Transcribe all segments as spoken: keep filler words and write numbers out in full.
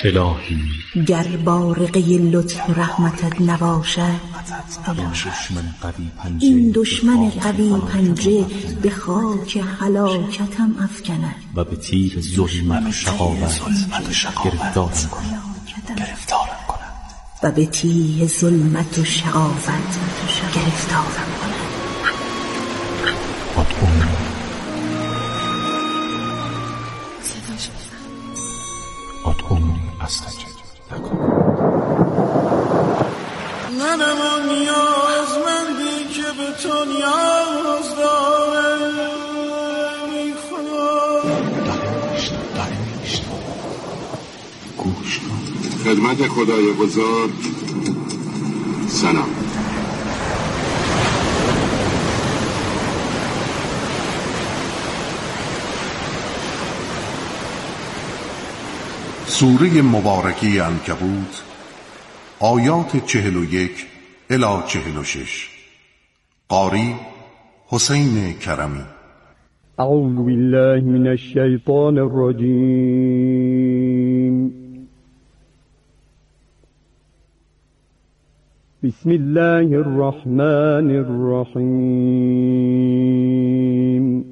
الهی گر بارقه لطف و رحمتت نباشد، این دشمن قوی پنجه به خاک هلاکتم افکند و به تیر ظلمت و شقاوت گرفتارم کند و به تیه ظلمت و شقاوت گرفتارم کند. ادعونی استجب لکم. منم آن نیازمندی که به تو نیاز داره. ای خدا داره میشنم گوش کن. خدمت خدای بزرگ سلام. سوره مبارکه عنکبوت، آیات چهل و یک الی چهل و شش. قاری حسین کرمی. اعوذ بالله من الشیطان الرجیم. بسم الله الرحمن الرحیم.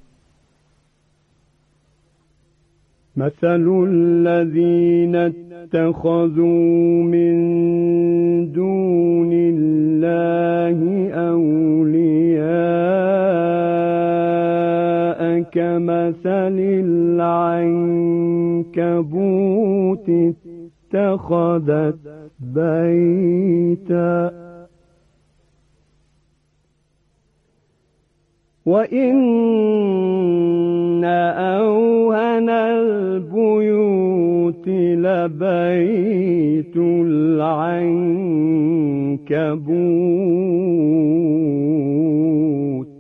مثل الذين اتخذوا من دون الله أولياء كمثل العنكبوت اتخذت بيتا وإن أوهن البيوت لبيت العنكبوت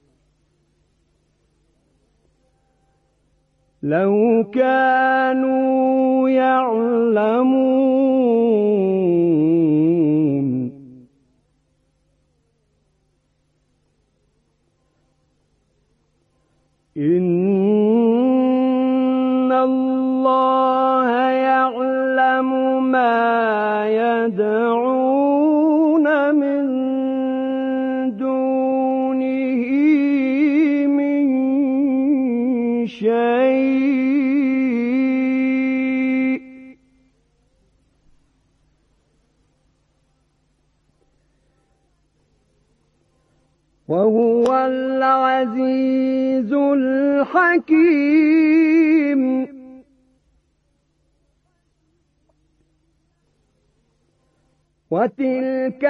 لو كانوا يعلمون. إن الله يعلم ما يدعون من دونه من شيء وهو العزيز الحكيم. وتلك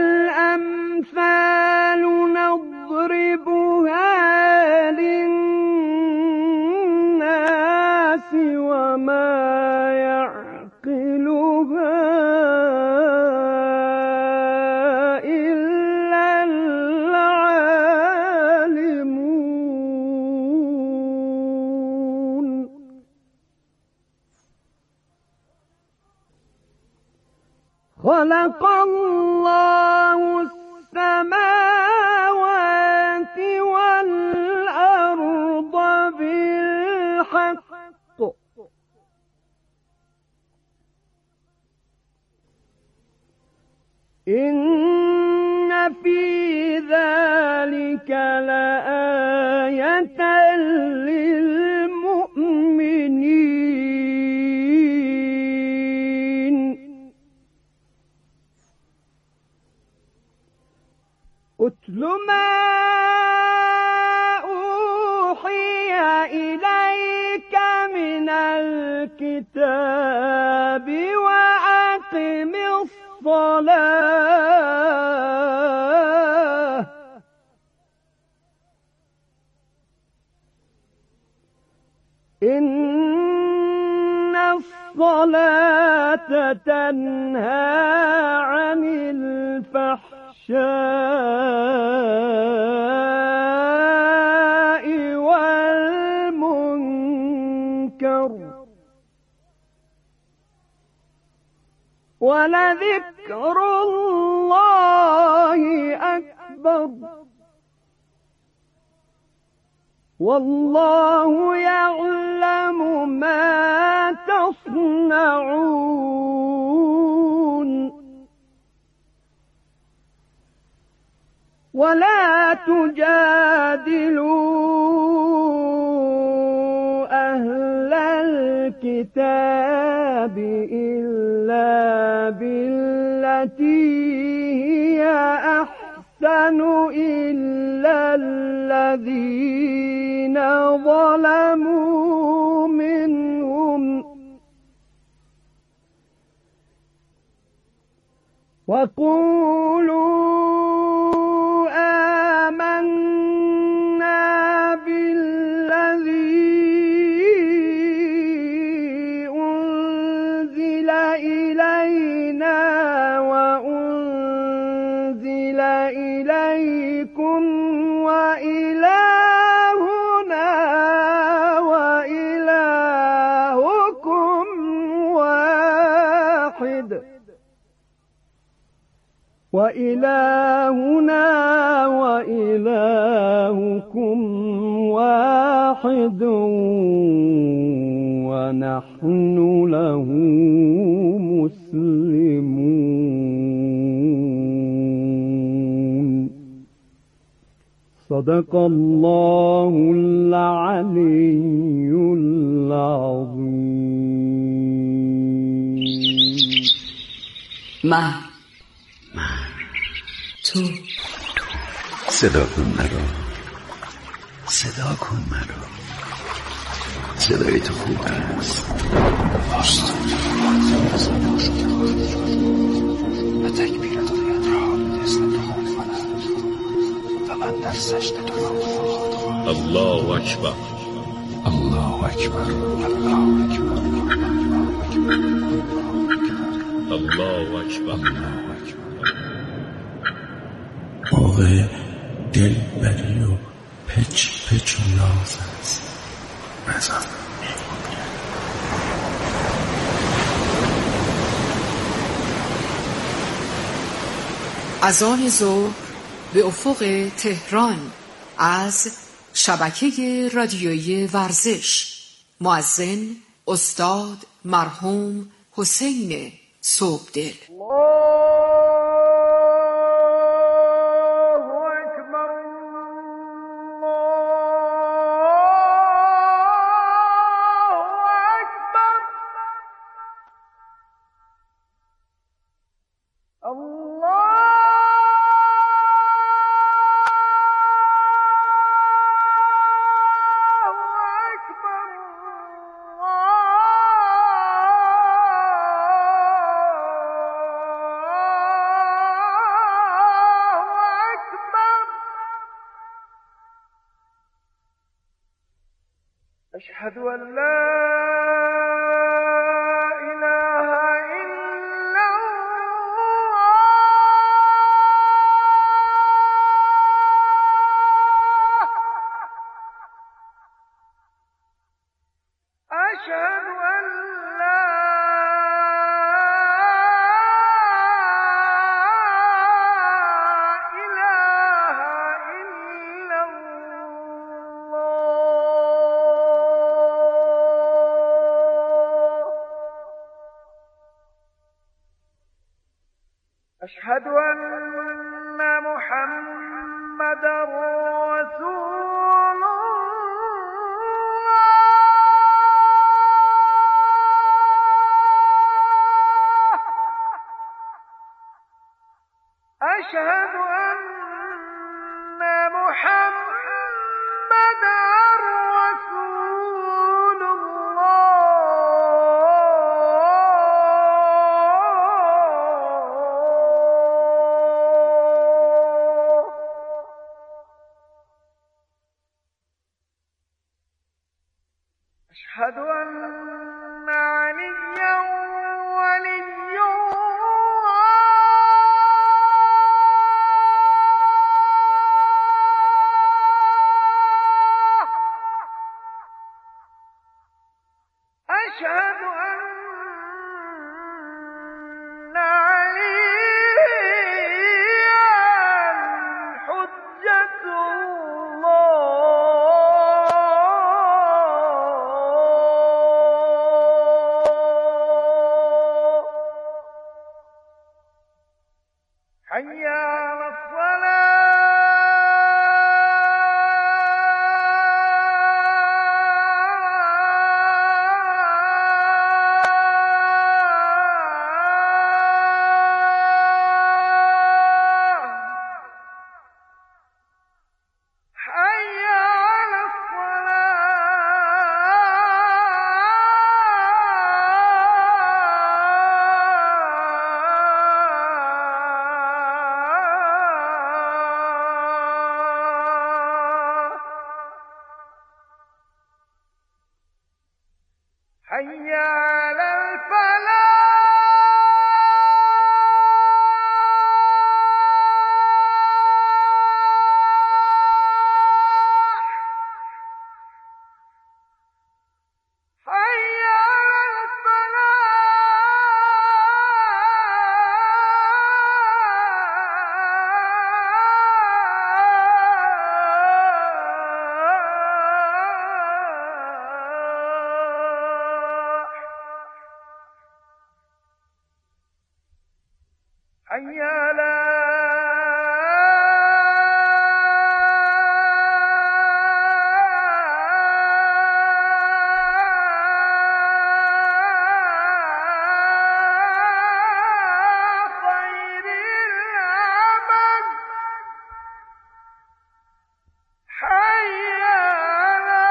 الأمثال نضربها للناس وما يعقلها إلا العالمون. خلق الله السماوات والأرض بالحق إن في ذلك لآية للمؤمنين. أتل ما أوحي إليك من الكتاب وأقم الصلاة إن الصلاة تنهى عن الفحشاء والمنكر ولذكر الله أكبر والله يعلم ما تصنعون ولا تجادلوا أهل الكتاب إلا بالتي هي أحسن إلا الذين ظلموا منهم وقولوا آمنا بالذي أنزل إلينا وأنزل إليكم وإلهنا وإلهكم واحد وإلهنا وإلهكم واحد ونحن له مسلمون. صدق الله العلي العظيم. من تو صدا کن مرا، صدا کن مرا، صدای تو خوب است و تکبیرت باید را به اسم تو خوب کنم و من در سجده تو را بخواهم. الله اکبر الله اکبر الله اکبر الله اکبر الله اکبر. موقع دل بری و پچ پچ و ناز است بزن. اذان ظهر به افق تهران از شبکه رادیویی ورزش. مؤذن استاد مرحوم حسین صبحدل. أشهد أن لا إله إلا الله. أشهد أن لا إله إلا أشهد أن محمدًا رسول الله. أشهد أن محمدًا رسول أشهد أن عليا ولي الله. أشهد أن عليا حجة الله. حي على الفلاح حي على خير العمل حي على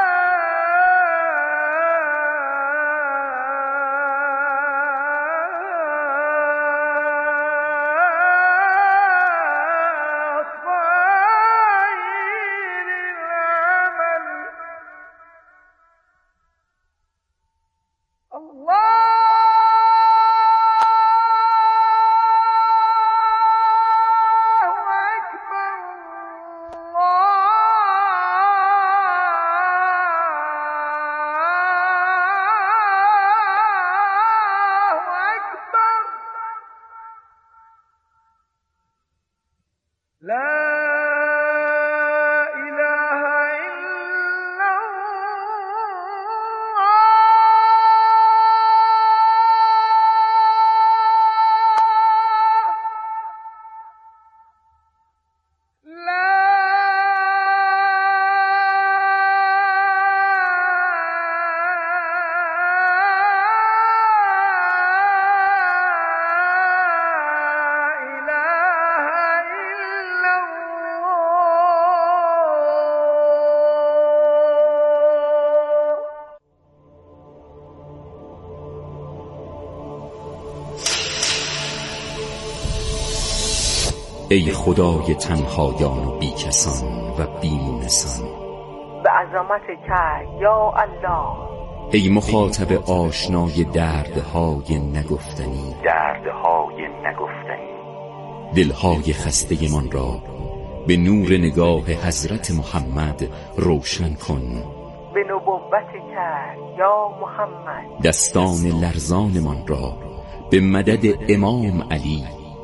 ای خدای تنهایان و بیکسان و بیمونسان، به عظمت که یا الله. ای مخاطب آشنای دردهای نگفتنی دردهای نگفتنی دلهای خسته من را به نور نگاه حضرت محمد روشن کن. به نبوت که یا محمد دستان لرزان من را به مدد امام علی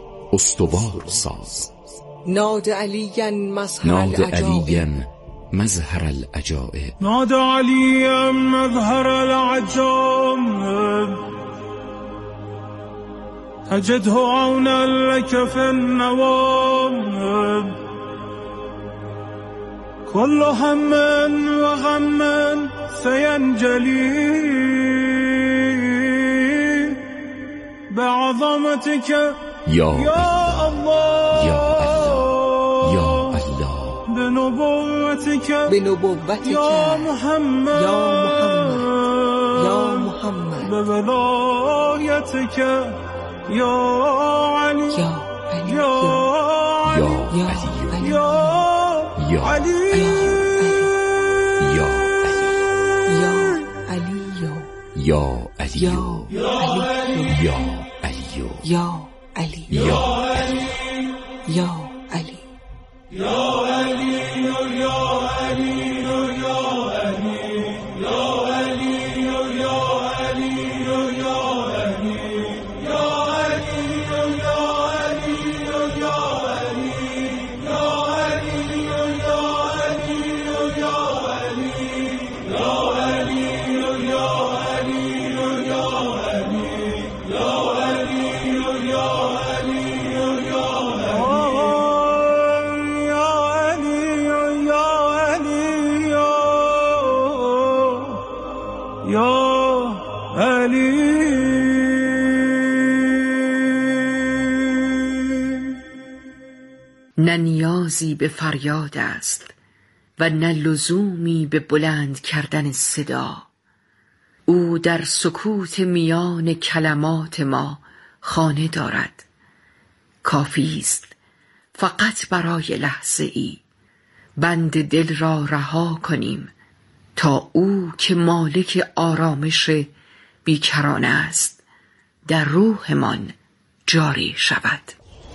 استوار ساز. ناد علیاً مظهر ناد العجائب علیاً مظهر العجائب ناد علیاً مظهر العجائب تجده عونا لك في النوام كل هم وغم سينجلي بعظمتك یا یا الله یا الله یا الله بنبوتك بنبوتك یا محمد یا محمد یا محمد بولایتك یا علی یا علی یا علی یا علی یا یا علی یا علی یا علی یا علی یا علی یا علی یا علی یا علی یا علی نه نیازی به فریاد است و نه لزومی به بلند کردن صدا. او در سکوت میان کلمات ما خانه دارد. کافی است فقط برای لحظه ای بند دل را رها کنیم تا او که مالک آرامش بیکرانه است در روحمان جاری شود.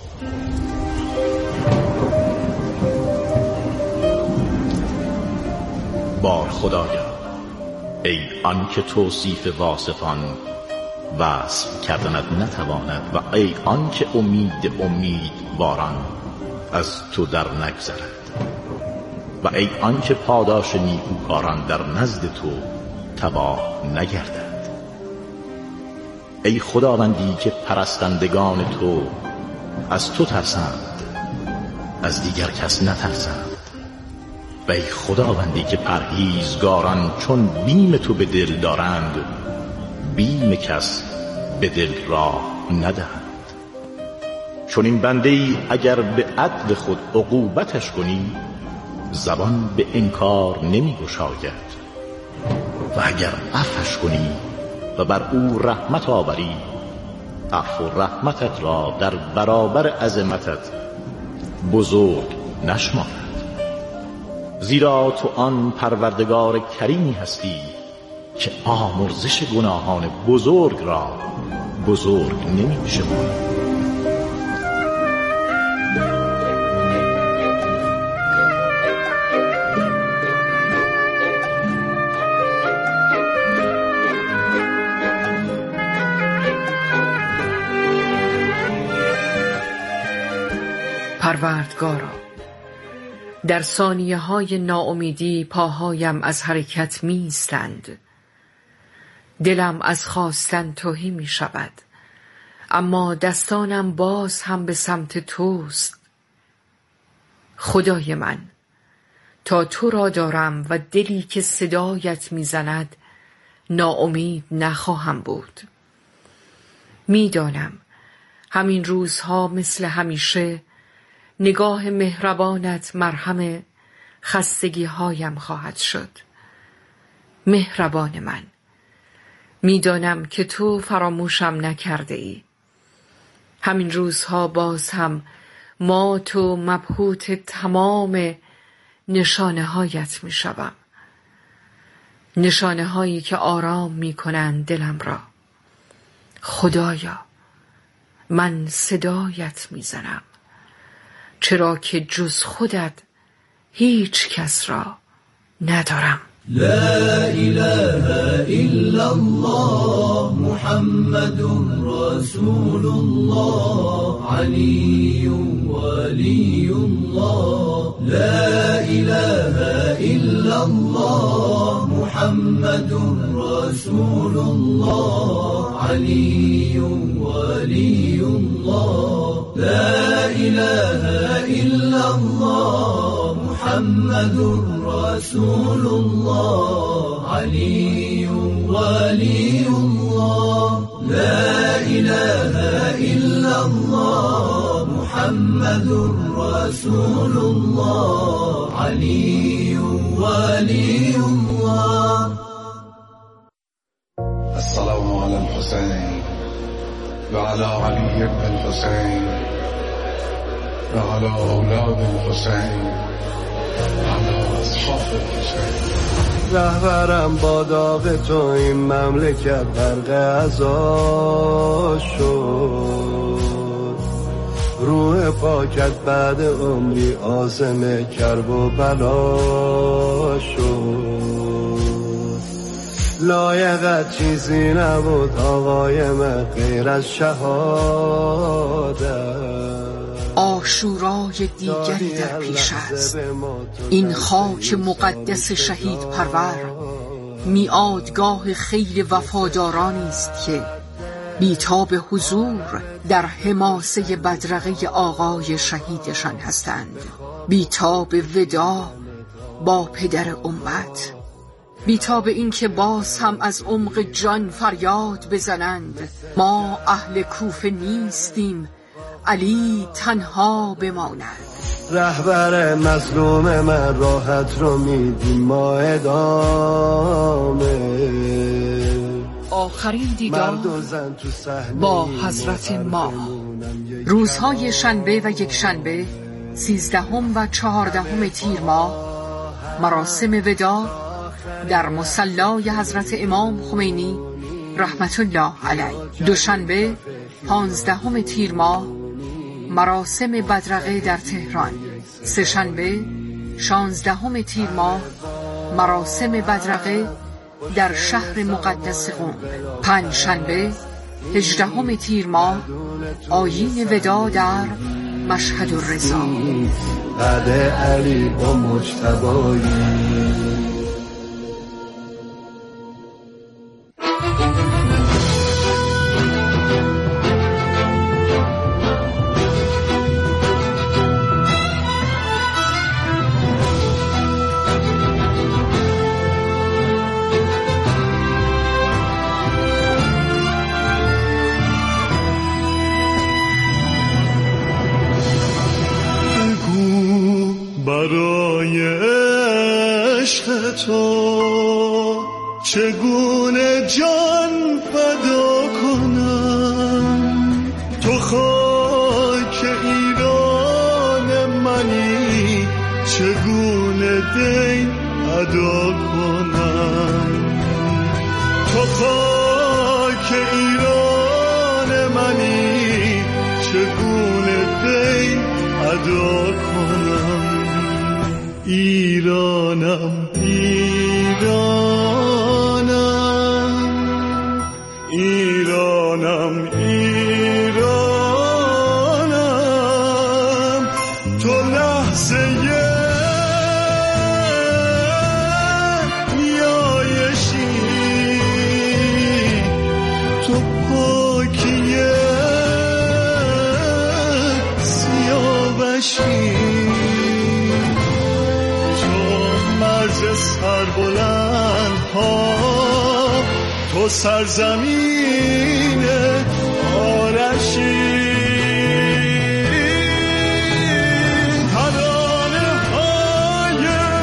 بار خدایا، ای آن که توصیف واصفان وصف کردنت نتواند و ای آن که امید امیدواران از تو در نگذرد و ای آن که پاداش نیکوکاران در نزد تو تباه نگردد. ای خداوندی که پرستندگان تو از تو ترسند، از دیگر کس نترسند و ای خداوندی که پرهیزگاران چون بیم تو به دل دارند بیم کس به دل راه ندهند. چون این بنده ای اگر به عدل خود عقوبتش کنی زبان به انکار نمی گشاید و اگر عفوش کنی و بر او رحمت آوری عفو و رحمتت را در برابر عظمتت بزرگ نشمارد. زیرا تو آن پروردگار کریمی هستی که آمرزش گناهان بزرگ را بزرگ نمی شماری. پروردگارا، در ثانیه های ناامیدی پاهایم از حرکت می ایستند. دلم از خواستن تهی می شود، اما دستانم باز هم به سمت توست. خدای من، تا تو را دارم و دلی که صدایت می زند ناامید نخواهم بود. می دانم همین روزها مثل همیشه نگاه مهربانت مرهم خستگی هایم خواهد شد. مهربان من، میدانم که تو فراموشم نکرده ای. همین روزها باز هم ما تو مبهوت تمام نشانه هایت می شوم. نشانه هایی که آرام می کنند دلم را. خدایا، من صدایت می زنم، چرا که جز خودت هیچ کس را ندارم. لا إله إلا الله محمد رسول الله علي ولي الله. لا إله إلا الله محمد رسول الله علي ولي الله. لا إله إلا الله محمد رسول الله علي ولي الله. لا إله إلا الله محمد رسول الله علي ولي الله. السلام على الحسين وعلى علي بن الحسين وعلى أولاد الحسين وعلى أصحاب الحسين. رهبرم با داغ تو این مملکت غرق عزا شد. روح پاکت بعد عمری عازم کرب و بلا شد. لایقت چیزی نبود آقای من غیر از شهادت. عاشورای دیگری در پیش است. این خاک مقدس شهید پرور میعادگاه خیل وفادارانی است که بی‌تاب حضور در حماسه بدرقه آقای شهیدشان هستند. بی‌تاب وداع با پدر امت، بی‌تاب این که باز هم از عمق جان فریاد بزنند ما اهل کوفه نیستیم، علی تنها بماند. رهبر مظلوم من راحت رو میدیم ما ادامه. آخرین دیدار با حضرت ما. روزهای شنبه و یک شنبه، سیزدهم و چهاردهم تیر ماه، مراسم وداع در مصلی حضرت امام خمینی رحمت الله علیه. دوشنبه پانزدهم تیر ماه مراسم بدرقه در تهران. سه‌شنبه شانزدهم تیر ماه مراسم بدرقه در شهر مقدس قم. پنجشنبه هجدهم تیر ماه آیین وداع در مشهد الرضا. بعد علی با مجتبایی برای عشق تو چگونه جان فدا کنم؟ تو خاک ایران منی، چگونه دین ادا کنم؟ تو خاک ایران منی، چگونه دین ادا کنم؟ ایرانم ایرانم ایرانم ایرانم تو لحظه نیایشی، تو پاکیه سیاوشی، سربلند ها تو سرزمین آرشی، ترانه های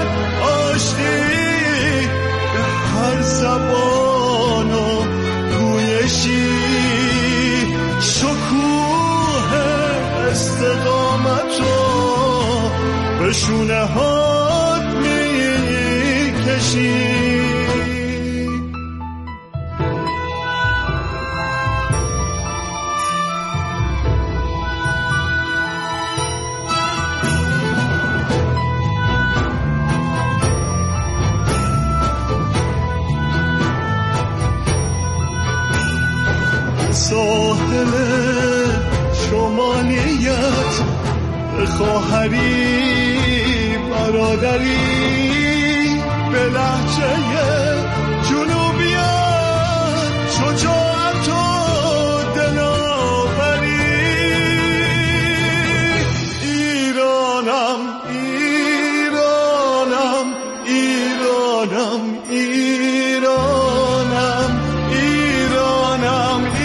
آشتی به هر زبان و گویشی، شکوه استقامت رو به شونه ها ساحل شمالیت به خواهری برادری، به لحجه جنوبیت شجاعت و دلاوری. ایرانم ایرانم ایرانم ایرانم ایرانم ایرانم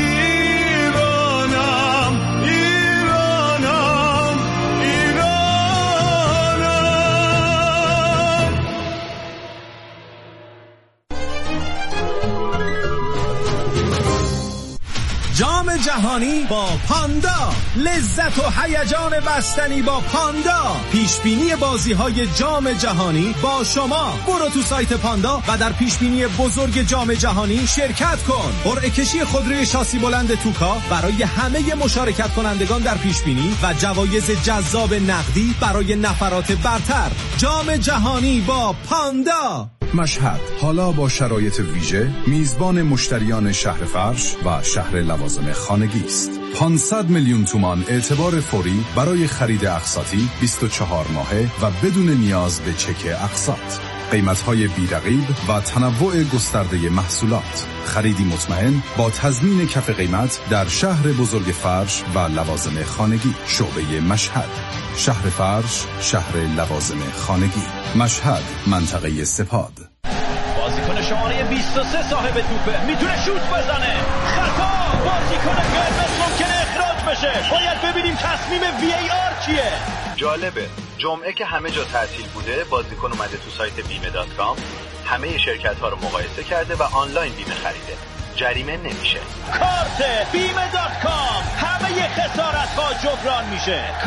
جام جهانی با پاندا، لذت و هیجان بستنی با پاندا. پیشبینی بازی‌های جام جهانی با شما. برو تو سایت پاندا و در پیشبینی بزرگ جام جهانی شرکت کن. قرعه کشی خودروی شاسی بلند توکا برای همه مشارکت کنندگان در پیشبینی و جوایز جذاب نقدی برای نفرات برتر. جام جهانی با پاندا. مشهد حالا با شرایط ویژه میزبان مشتریان شهر فرش و شهر لوازم خانگی است. پانصد میلیون تومان اعتبار فوری برای خرید اقساطی بیست و چهار ماهه و بدون نیاز به چک اقساط. قیمت‌های بی‌رقیب و تنوع گسترده محصولات. خریدی مطمئن با تضمین کف قیمت در شهر بزرگ فرش و لوازم خانگی. شعبه مشهد، شهر فرش، شهر لوازم خانگی. مشهد، منطقه سپاد. بازیکن شماره بیست و سه صاحب توپه، میتونه شوت بزنه. خطا، بازیکن قرمز ممکنه اخراج بشه. باید ببینیم تصمیم وی ای آر چیه. جالبه، جمعه که همه جا تعطیل بوده، بازیکن اومده تو سایت بیمه دات کام، همه شرکت ها رو مقایسه کرده و آنلاین بیمه خریده. جریمه نمیشه. کارت بیمه دات کام، همه خسارت ها جبران میشه. کارت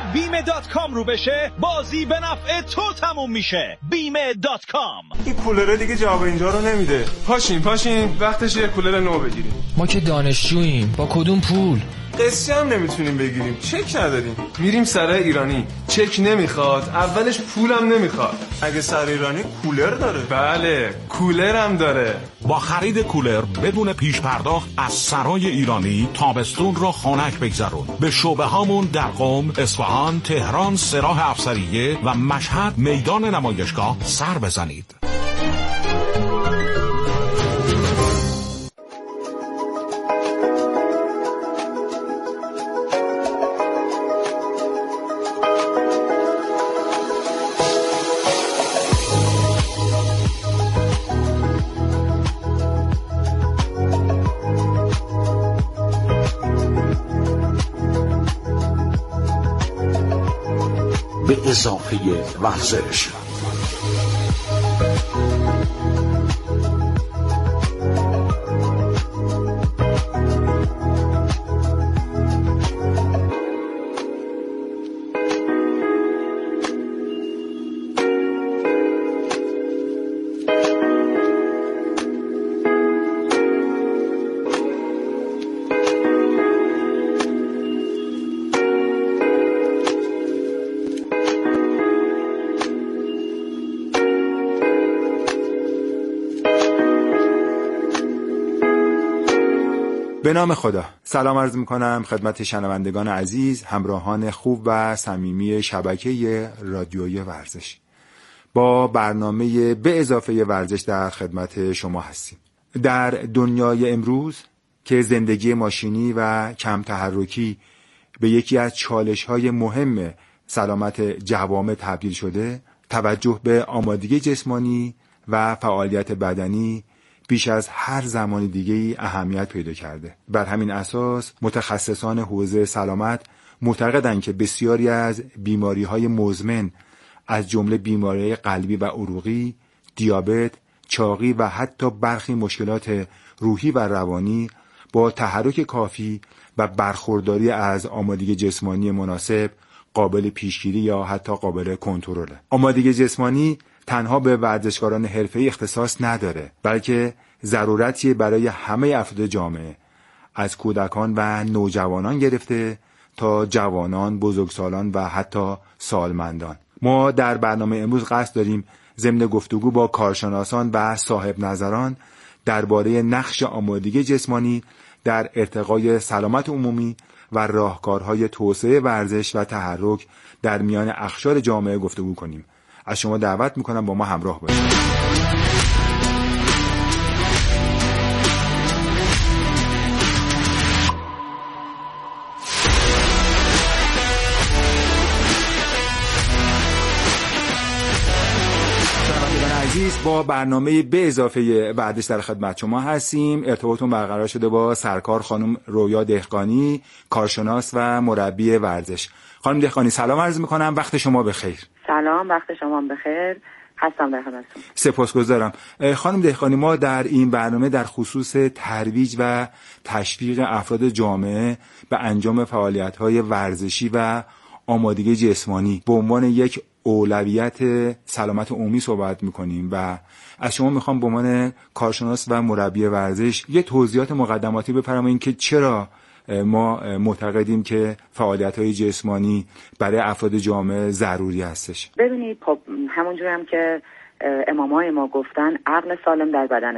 بیمه دات کام رو بشه بازی به نفع تو تموم میشه. بیمه دات کام. این کولره دیگه جواب اینجا رو نمیده. پاشین پاشین وقتش یه کولر نو بگیریم. ما که دانشجوییم، با کدوم پول؟ قسطی هم نمیتونیم بگیریم، چک نداریم. میریم سر ایرانی، چک نمیخواد، اولش پولم نمیخواد. اگه سر ایرانی کولر داره؟ بله کولر هم داره. با خرید کولر بدون پیش پرداخت از سرای ایرانی تابستون رو خنک بگذرون. به شعبه هامون در قم، اصفهان، تهران، سراح افسریه و مشهد میدان نمایشگاه سر بزنید. به اضافه ورزش. به نام خدا. سلام عرض میکنم خدمت شنوندگان عزیز، همراهان خوب و صمیمی شبکه رادیوی ورزش. با برنامه به اضافه ورزش در خدمت شما هستیم. در دنیای امروز که زندگی ماشینی و کم تحرکی به یکی از چالش‌های مهم سلامت جوامع تبدیل شده، توجه به آمادگی جسمانی و فعالیت بدنی بیش از هر زمان دیگه‌ای اهمیت پیدا کرده. بر همین اساس متخصصان حوزه سلامت معتقدند که بسیاری از بیماری‌های مزمن از جمله بیماری قلبی و عروقی، دیابت، چاقی و حتی برخی مشکلات روحی و روانی با تحرک کافی و برخورداری از آمادگی جسمانی مناسب قابل پیشگیری یا حتی قابل کنترل. آمادگی جسمانی تنها به ورزشکاران حرفه‌ای اختصاص نداره، بلکه ضرورتی برای همه افراد جامعه، از کودکان و نوجوانان گرفته تا جوانان، بزرگسالان و حتی سالمندان. ما در برنامه امروز قصد داریم ضمن گفتگو با کارشناسان و صاحب نظران درباره نقش آمادگی جسمانی در ارتقای سلامت عمومی و راهکارهای توسعه ورزش و تحرک در میان اقشار جامعه گفتگو کنیم. از شما دعوت میکنم با ما همراه باشید. عزیز، با برنامه به اضافه ورزش در خدمت شما هستیم. ارتباطمون برقرار شده با سرکار خانم رویا دهقانی، کارشناس و مربی ورزش. خانم دهقانی سلام عرض میکنم، وقت شما بخیر. سلام، وقت شما بخیر. هستم در خدمتتون. سپاسگزارم. خانم دهقانی، ما در این برنامه در خصوص ترویج و تشویق افراد جامعه به انجام فعالیت‌های ورزشی و آمادگی جسمانی به عنوان یک اولویت سلامت عمومی صحبت می‌کنیم و از شما می‌خوام به عنوان کارشناس و مربی ورزش یه توضیحات مقدماتی بفرمایید که چرا ما معتقدیم که فعالیت‌های جسمانی برای افراد جامعه ضروری هستش. ببینید، خب همونجوری هم که امامای ما گفتن عقل سالم در بدن